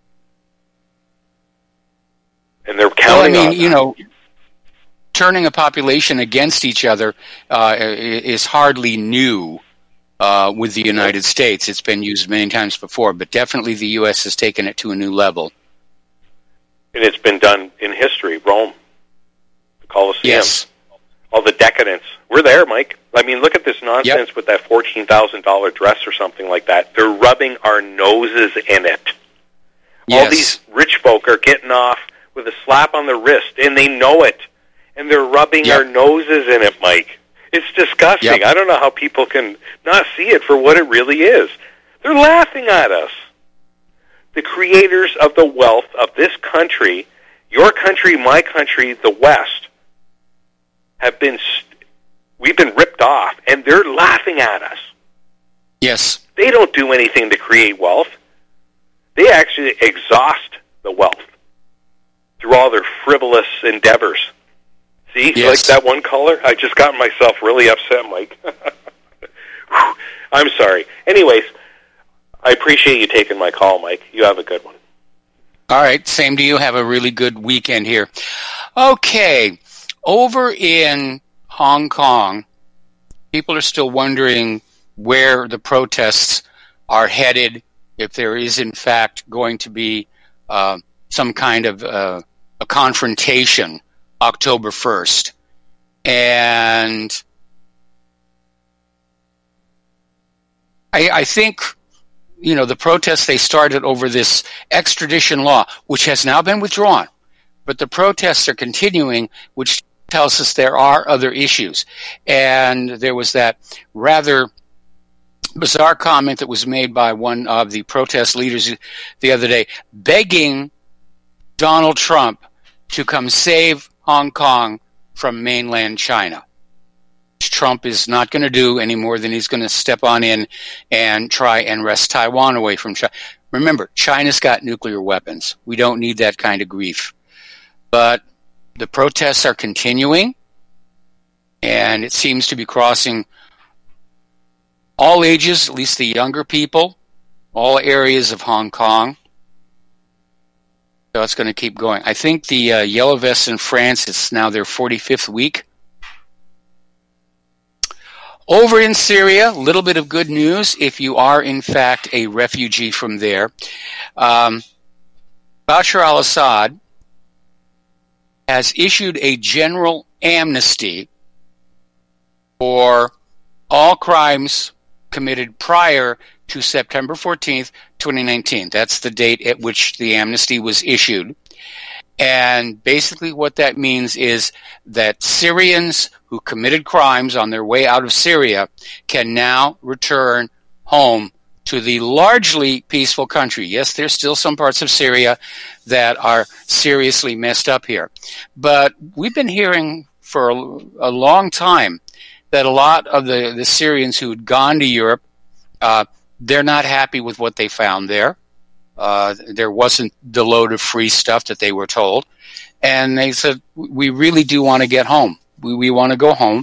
And they're Well, I counting mean, on you that. know, turning a population against each other uh, i- is hardly new uh, with the United States. It's been used many times before, but definitely the U S has taken it to a new level. And it's been done in history. Rome, the Colosseum, yes. all the decadence. We're there, Mike. I mean, look at this nonsense yep. with that fourteen thousand dollars dress or something like that. They're rubbing our noses in it. Yes. All these rich folk are getting off with a slap on the wrist, and they know it. And they're rubbing yep. our noses in it, Mike. It's disgusting. Yep. I don't know how people can not see it for what it really is. They're laughing at us. The creators of the wealth of this country, your country, my country, the West, have been, we've been ripped off, and they're laughing at us. Yes. They don't do anything to create wealth. They actually exhaust the wealth through all their frivolous endeavors. See, yes. like that one caller? I just got myself really upset, Mike. I'm sorry. Anyways, I appreciate you taking my call, Mike. You have a good one. All right. Same to you. Have a really good weekend here. Okay. Over in Hong Kong, people are still wondering where the protests are headed, if there is, in fact, going to be uh, some kind of uh, a confrontation October first. And I, I think, you know, the protests, they started over this extradition law, which has now been withdrawn. But the protests are continuing, which tells us there are other issues. And there was that rather bizarre comment that was made by one of the protest leaders the other day, begging Donald Trump to come save Hong Kong from mainland China. Trump is not going to do any more than he's going to step on in and try and wrest Taiwan away from China. Remember, China's got nuclear weapons. We don't need that kind of grief. But the protests are continuing, and it seems to be crossing all ages, at least the younger people, all areas of Hong Kong. So it's going to keep going. I think the uh, Yellow Vests in France, it's now their forty-fifth week. Over in Syria, a little bit of good news if you are, in fact, a refugee from there. Um, Bashar al-Assad has issued a general amnesty for all crimes committed prior to September fourteenth, twenty nineteen. That's the date at which the amnesty was issued. And basically what that means is that Syrians who committed crimes on their way out of Syria can now return home to the largely peaceful country. Yes, there's still some parts of Syria that are seriously messed up here. But we've been hearing for a, a long time that a lot of the, the Syrians who had gone to Europe, uh, they're not happy with what they found there. Uh, there wasn't the load of free stuff that they were told. And they said, we really do want to get home. We, we want to go home.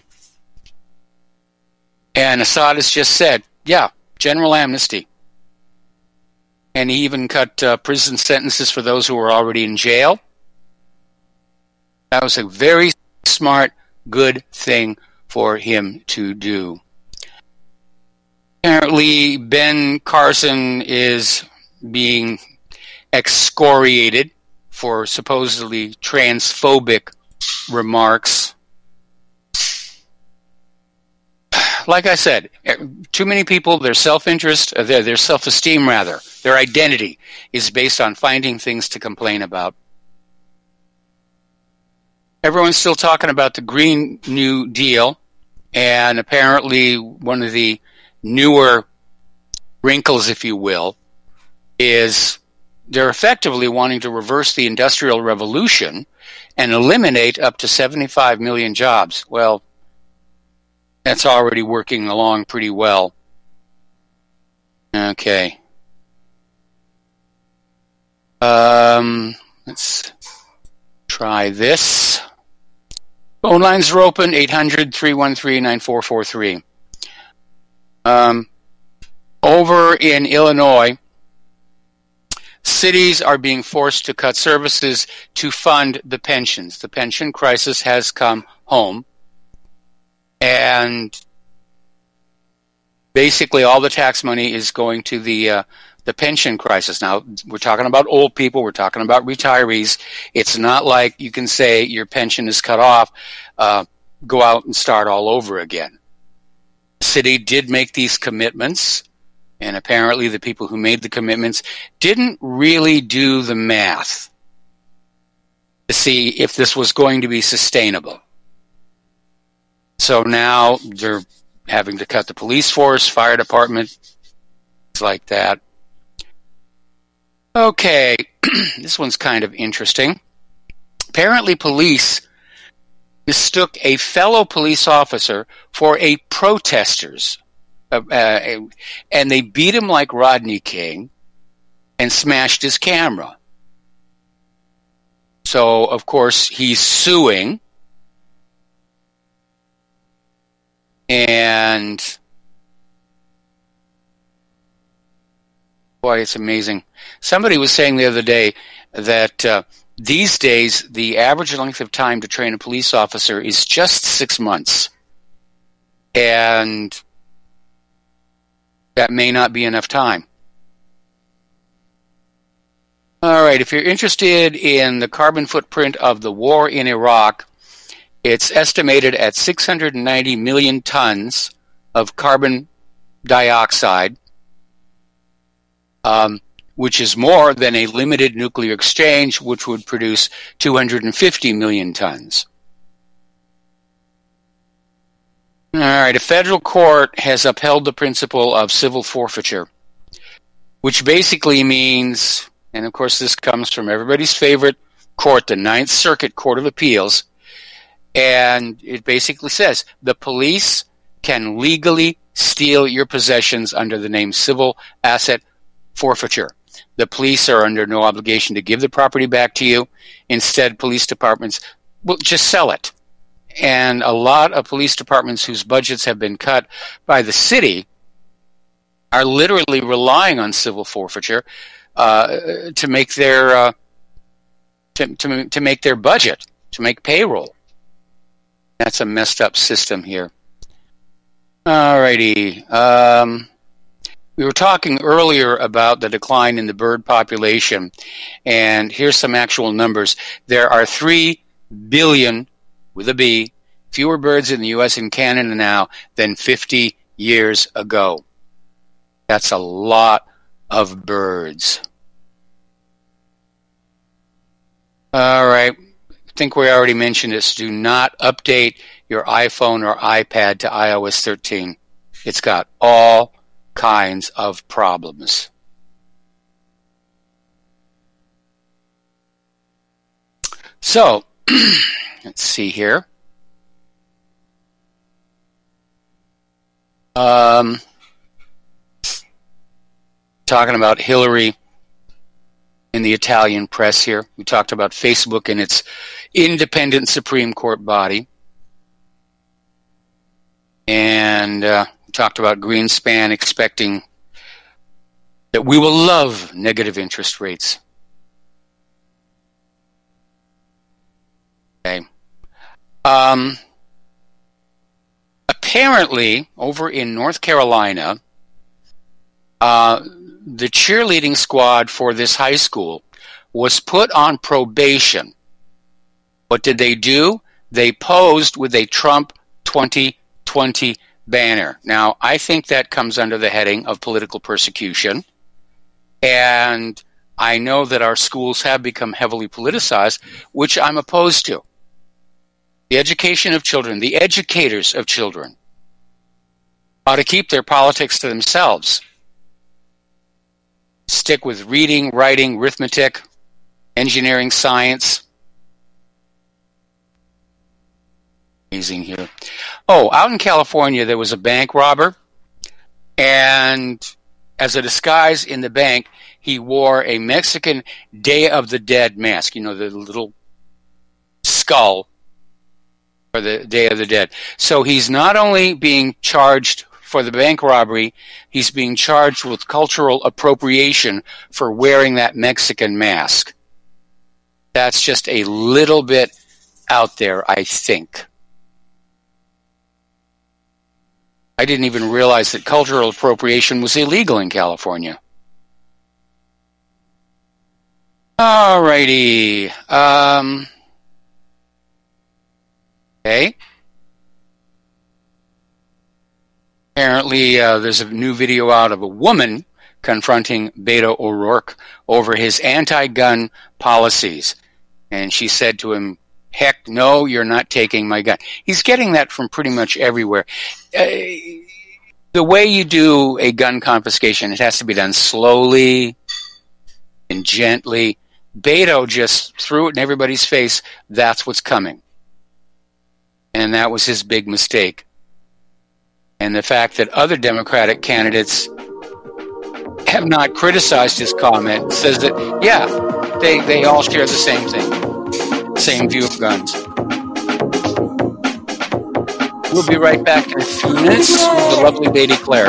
And Assad has just said, yeah, general amnesty. And he even cut uh, prison sentences for those who were already in jail. That was a very smart, good thing for him to do. Apparently, Ben Carson is being excoriated for supposedly transphobic remarks. Like I said, too many people, their self-interest, their, their self-esteem rather, their identity is based on finding things to complain about. Everyone's still talking about the Green New Deal, and apparently one of the newer wrinkles, if you will, is they're effectively wanting to reverse the Industrial Revolution and eliminate up to seventy-five million jobs. Well, that's already working along pretty well. Okay. Um, let's try this. Phone lines are open, eight hundred, three one three, nine four four three. Um, over in Illinois, cities are being forced to cut services to fund the pensions. The pension crisis has come home. And basically all the tax money is going to the uh, the pension crisis. Now, we're talking about old people. We're talking about retirees. It's not like you can say your pension is cut off, uh, go out and start all over again. The city did make these commitments, and apparently the people who made the commitments didn't really do the math to see if this was going to be sustainable. So now they're having to cut the police force, fire department, things like that. Okay, this one's kind of interesting. Apparently police mistook a fellow police officer for a protesters, uh, uh, and they beat him like Rodney King and smashed his camera. So, of course, he's suing. And boy, it's amazing. Somebody was saying the other day that uh, these days the average length of time to train a police officer is just six months. And that may not be enough time. All right, if you're interested in the carbon footprint of the war in Iraq, it's estimated at six hundred ninety million tons of carbon dioxide, um, which is more than a limited nuclear exchange, which would produce two hundred fifty million tons. All right, a federal court has upheld the principle of civil forfeiture, which basically means, and of course this comes from everybody's favorite court, the Ninth Circuit Court of Appeals, and it basically says the police can legally steal your possessions under the name civil asset forfeiture. The police are under no obligation to give the property back to you. Instead, police departments will just sell it. And a lot of police departments whose budgets have been cut by the city are literally relying on civil forfeiture uh, to make their uh, to, to to make their budget, to make payroll. That's a messed up system here. Alrighty. Um, we were talking earlier about the decline in the bird population, and here's some actual numbers. There are three billion, with a B, fewer birds in the U S and Canada now than fifty years ago. That's a lot of birds. All right. I think we already mentioned this. Do not update your iPhone or iPad to i O S thirteen. It's got all kinds of problems. So, let's see here. Um, talking about Hillary in the Italian press here. We talked about Facebook and its independent Supreme Court body. And uh, we talked about Greenspan expecting that we will love negative interest rates. Okay. Um, apparently, over in North Carolina, uh, the cheerleading squad for this high school was put on probation. What did they do? They posed with a Trump twenty twenty banner. Now, I think that comes under the heading of political persecution. And I know that our schools have become heavily politicized, which I'm opposed to. The education of children, the educators of children, ought to keep their politics to themselves. Stick with reading, writing, arithmetic, engineering, science. Amazing here. Oh, out in California, there was a bank robber, and as a disguise in the bank, he wore a Mexican Day of the Dead mask. You know, the little skull for the Day of the Dead. So he's not only being charged for the bank robbery, he's being charged with cultural appropriation for wearing that Mexican mask. That's just a little bit out there, I think. I didn't even realize that cultural appropriation was illegal in California. All righty. Um, okay. Apparently, uh, there's a new video out of a woman confronting Beto O'Rourke over his anti-gun policies. And she said to him, heck no, you're not taking my gun. He's getting that from pretty much everywhere. Uh, the way you do a gun confiscation, it has to be done slowly and gently. Beto just threw it in everybody's face. That's what's coming. And that was his big mistake. And the fact that other Democratic candidates have not criticized his comment says that, yeah, they, they all share the same thing, same view of guns. We'll be right back in a few minutes with the lovely Lady Claire.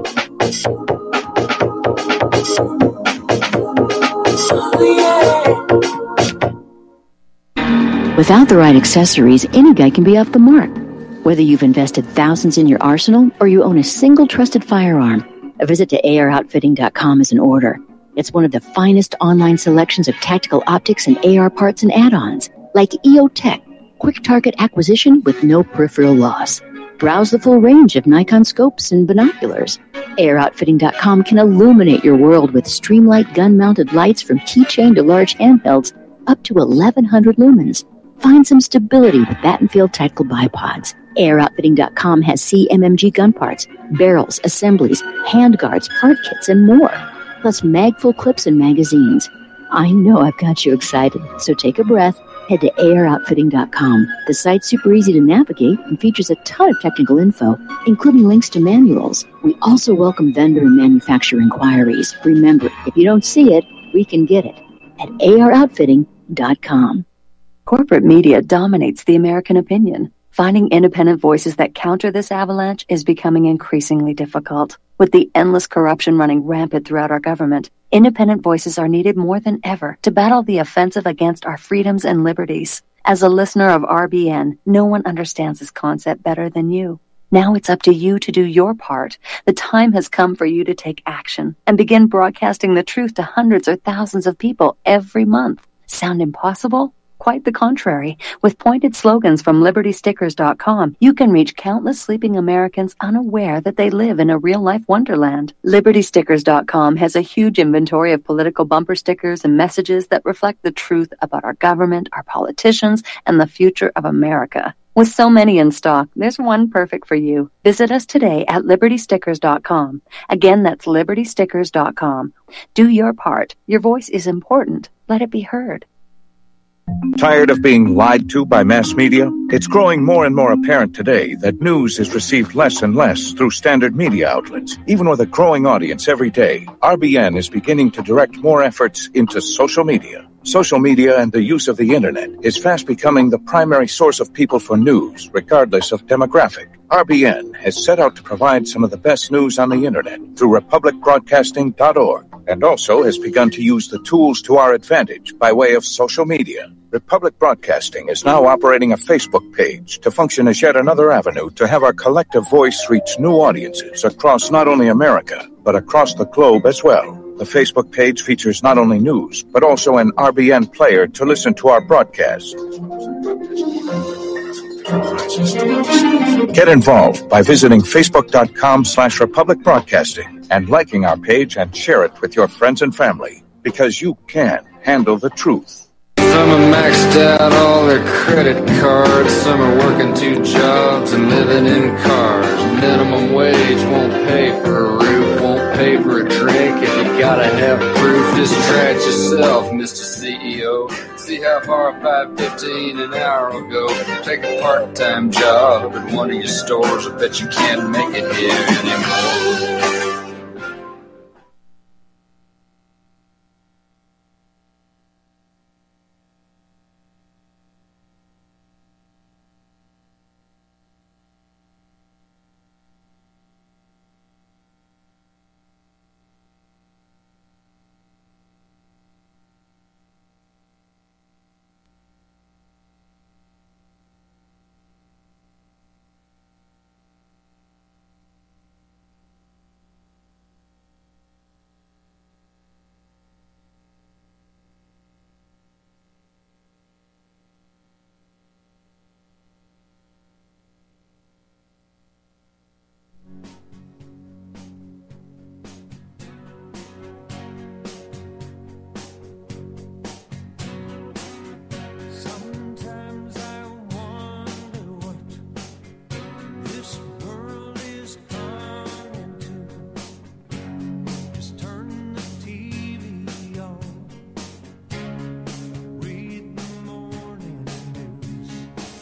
Without the right accessories, any guy can be off the mark. Whether you've invested thousands in your arsenal or you own a single trusted firearm, a visit to A R outfitting dot com is in order. It's one of the finest online selections of tactical optics and A R parts and add-ons, like E O Tech, quick target acquisition with no peripheral loss. Browse the full range of Nikon scopes and binoculars. A R outfitting dot com can illuminate your world with Streamlight gun-mounted lights from keychain to large handhelds up to eleven hundred lumens. Find some stability with Battenfield tactical bipods. A R outfitting dot com has C M M G gun parts, barrels, assemblies, handguards, part kits, and more, plus magful clips and magazines. I know I've got you excited, so take a breath. Head to A R outfitting dot com. The site's super easy to navigate and features a ton of technical info, including links to manuals. We also welcome vendor and manufacturer inquiries. Remember, if you don't see it, we can get it at A R outfitting dot com. Corporate media dominates the American opinion. Finding independent voices that counter this avalanche is becoming increasingly difficult. With the endless corruption running rampant throughout our government, independent voices are needed more than ever to battle the offensive against our freedoms and liberties. As a listener of R B N, no one understands this concept better than you. Now it's up to you to do your part. The time has come for you to take action and begin broadcasting the truth to hundreds or thousands of people every month. Sound impossible? Quite the contrary. With pointed slogans from liberty stickers dot com, you can reach countless sleeping Americans unaware that they live in a real-life wonderland. liberty stickers dot com has a huge inventory of political bumper stickers and messages that reflect the truth about our government, our politicians, and the future of America. With so many in stock, there's one perfect for you. Visit us today at liberty stickers dot com. Again, that's liberty stickers dot com. Do your part. Your voice is important. Let it be heard. Tired of being lied to by mass media? It's growing more and more apparent today that news is received less and less through standard media outlets. Even with a growing audience every day, R B N is beginning to direct more efforts into social media. Social media and the use of the internet is fast becoming the primary source of people for news, regardless of demographic. R B N has set out to provide some of the best news on the internet through republic broadcasting dot org, and also has begun to use the tools to our advantage by way of social media. Republic Broadcasting is now operating a Facebook page to function as yet another avenue to have our collective voice reach new audiences across not only America, but across the globe as well. The Facebook page features not only news, but also an R B N player to listen to our broadcasts. Get involved by visiting facebook.com slash Republic Broadcasting and liking our page and share it with your friends and family, because you can handle the truth. Some are maxed out all their credit cards. Some are working two jobs and living in cars. Minimum wage won't pay for a roof, won't pay for a drink. If you gotta have proof, just try it yourself, Mister C E O. See how far five fifteen an hour will go. Take a part-time job at one of your stores. I bet you can't make it here anymore.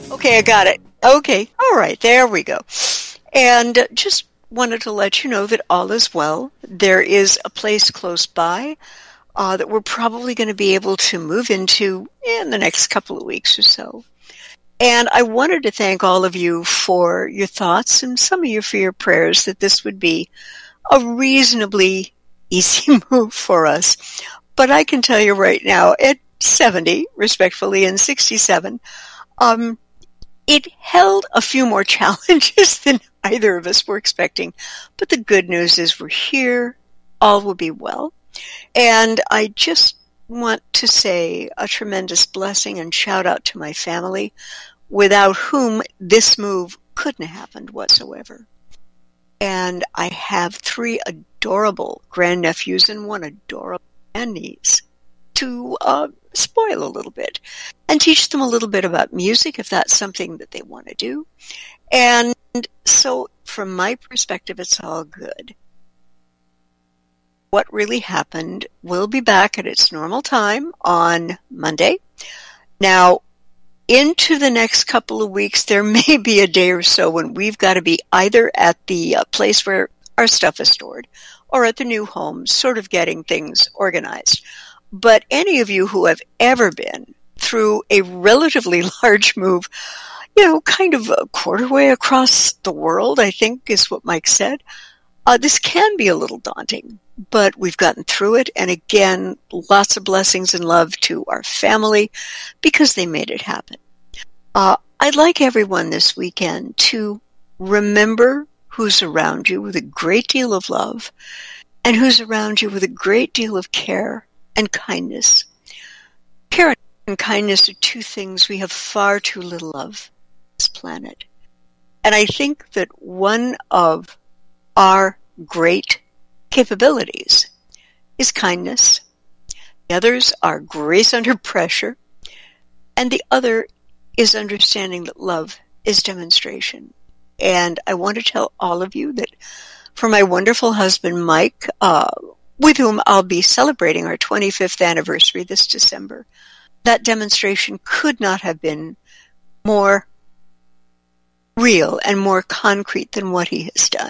Okay, I got it. Okay, all right, there we go. And uh, just wanted to let you know that all is well. There is a place close by uh, that we're probably going to be able to move into in the next couple of weeks or so. And I wanted to thank all of you for your thoughts and some of you for your prayers that this would be a reasonably easy move for us. But I can tell you right now, at seventy, respectfully, and sixty-seven, um, it held a few more challenges than either of us were expecting. But the good news is we're here. All will be well. And I just want to say a tremendous blessing and shout out to my family, without whom this move couldn't have happened whatsoever. And I have three adorable grandnephews and one adorable grandniece to uh, spoil a little bit and teach them a little bit about music if that's something that they want to do. And so from my perspective, it's all good. What really happened will be back at its normal time on Monday. Now, into the next couple of weeks, there may be a day or so when we've got to be either at the uh, place where our stuff is stored or at the new home, sort of getting things organized. But any of you who have ever been through a relatively large move, you know, kind of a quarter way across the world, I think is what Mike said, uh, this can be a little daunting. But we've gotten through it, and again, lots of blessings and love to our family because they made it happen. Uh, I'd like everyone this weekend to remember who's around you with a great deal of love and who's around you with a great deal of care and kindness. Care and kindness are two things we have far too little of on this planet. And I think that one of our great capabilities is kindness. The others are grace under pressure. And the other is understanding that love is demonstration. And I want to tell all of you that for my wonderful husband, Mike, uh, with whom I'll be celebrating our twenty-fifth anniversary this December, that demonstration could not have been more real and more concrete than what he has done.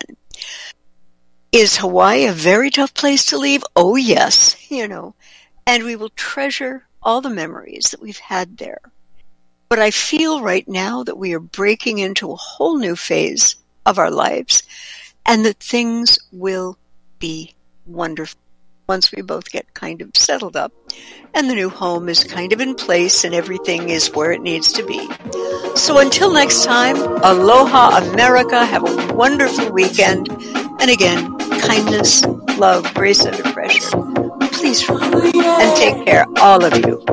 Is Hawaii a very tough place to leave? Oh, yes, you know, and we will treasure all the memories that we've had there. But I feel right now that we are breaking into a whole new phase of our lives and that things will be wonderful once we both get kind of settled up and the new home is kind of in place and everything is where it needs to be. So until next time, aloha America, have a wonderful weekend, and again, kindness, love, grace under pressure. Please remember and take care, all of you.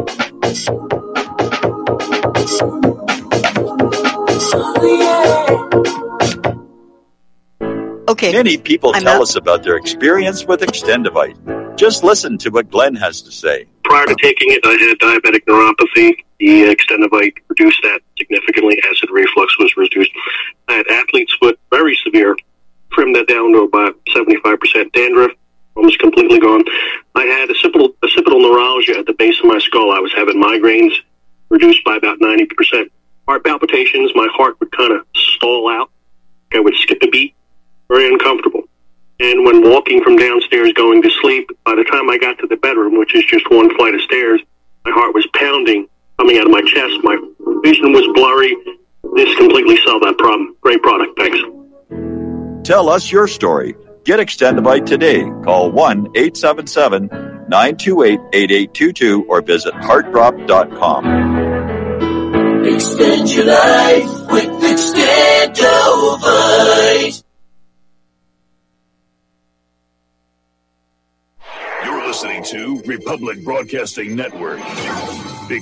Okay. Many people I'm tell up. us about their experience with Extendivite. Just listen to what Glenn has to say. Prior to taking it, I had diabetic neuropathy. The Extendivite reduced that significantly. Acid reflux was reduced. I had athlete's foot, very severe. Trimmed that down to about seventy-five percent dandruff. Almost completely gone. I had occipital, occipital neuralgia at the base of my skull. I was having migraines, reduced by about ninety percent. Heart palpitations, my heart would kind of stall out. I would skip a beat. Very uncomfortable. And when walking from downstairs going to sleep, by the time I got to the bedroom, which is just one flight of stairs, my heart was pounding, coming out of my chest. My vision was blurry. This completely solved that problem. Great product. Thanks. Tell us your story. Get Extendivite today. Call one eight seven seven, nine two eight, eight eight two two or visit heart drop dot com. Extend your life with Extendivite. You're listening to Republic Broadcasting Network.